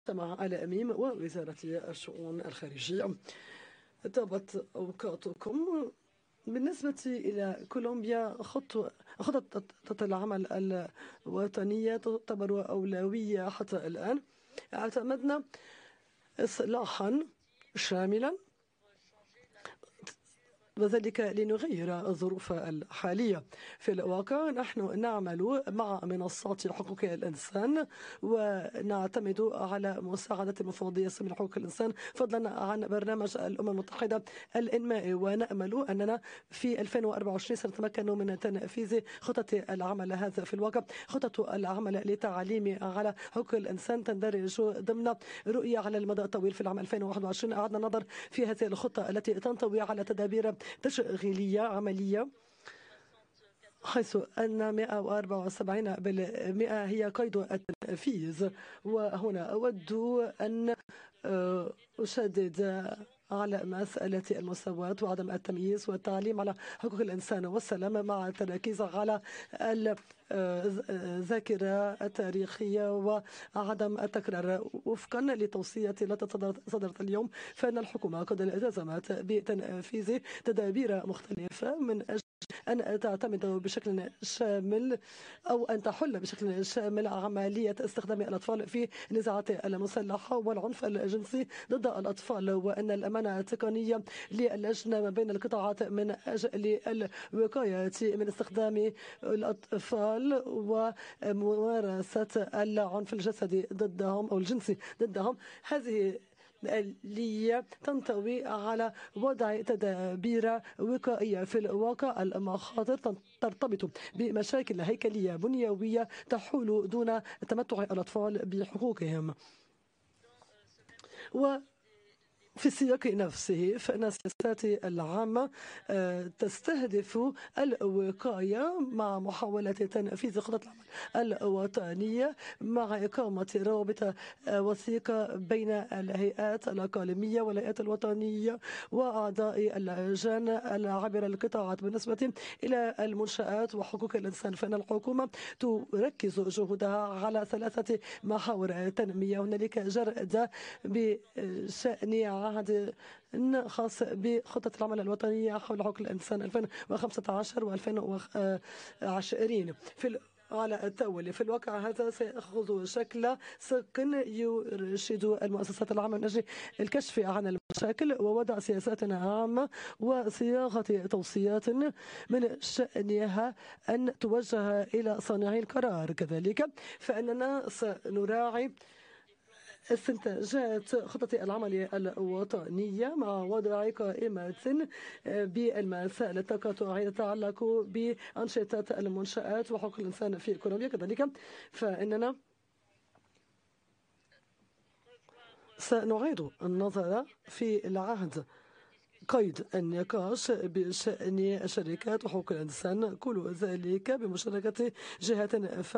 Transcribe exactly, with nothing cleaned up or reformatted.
مع الأميم ووزارة الشؤون الخارجية. طابت أوقاتكم. بالنسبة إلى كولومبيا، خطة العمل الوطنية تعتبر أولوية حتى الآن. اعتمدنا إصلاحا شاملا، وذلك لنغير الظروف الحالية. في الواقع نحن نعمل مع منصات حقوق الإنسان ونعتمد على مساعدة المفوضية السامية لحقوق الإنسان فضلا عن برنامج الأمم المتحدة الإنمائي، ونأمل أننا في ألفين وأربعة وعشرين سنتمكن من تنفيذ خطة العمل. هذا في الواقع خطة العمل للتعليم على حقوق الإنسان تندرج ضمن رؤية على المدى الطويل. في العام ألفين وواحد وعشرين أعدنا النظر في هذه الخطة التي تنطوي على تدابير تشغيلية عملية، حيث أن مئة وأربعة وسبعين بالمئة هي قيد التنفيذ. وهنا أود أن أشدد على مسألة المساواة وعدم التمييز والتعليم على حقوق الإنسان والسلام، مع التركيز على الذاكرة التاريخية وعدم التكرار. وفقا لتوصية التي صدرت اليوم، فإن الحكومة قد التزمت بتنفيذ تدابير مختلفة من أجل أن تعتمد بشكل شامل أو أن تحل بشكل شامل عملية استخدام الأطفال في النزاعات المسلحة والعنف الجنسي ضد الأطفال، وأن الأمانة التقنية للجنة ما بين القطاعات من أجل الوقاية من استخدام الأطفال وممارسة العنف الجسدي ضدهم أو الجنسي ضدهم. هذه الآلية تنطوي على وضع تدابير وقائية. في الواقع المخاطر ترتبط بمشاكل هيكلية بنيوية تحول دون تمتع الأطفال بحقوقهم. و في السياق نفسه فإن السياسات العامة تستهدف الوقاية مع محاولة تنفيذ خطة العمل الوطنية، مع إقامة روابط وثيقة بين الهيئات الإقليمية والهيئات الوطنية وأعضاء اللجان العابرة للقطاعات. بالنسبة إلى المنشآت وحقوق الإنسان، فإن الحكومة تركز جهودها على ثلاثة محاور تنمية. هنالك جرد بشأن عهد خاص بخطة العمل الوطنية حول حقوق الإنسان ألفين وخمسة عشر وألفين وعشرين. في على التوالي. في الواقع هذا سيأخذ شكل سق يرشد المؤسسات العامة من أجل الكشف عن المشاكل ووضع سياسات عامة وصياغة توصيات من شأنها أن توجه إلى صانعي القرار. كذلك فإننا سنراعي استنتاجات خطة العمل الوطنية مع وضع قائمة بالمسائل التقاطعية تتعلق بأنشطة المنشآت وحقوق الإنسان في كولومبيا. كذلك فإننا سنعيد النظر في العهد قيد النقاش بشأن الشركات وحقوق الإنسان، كل ذلك بمشاركة جهات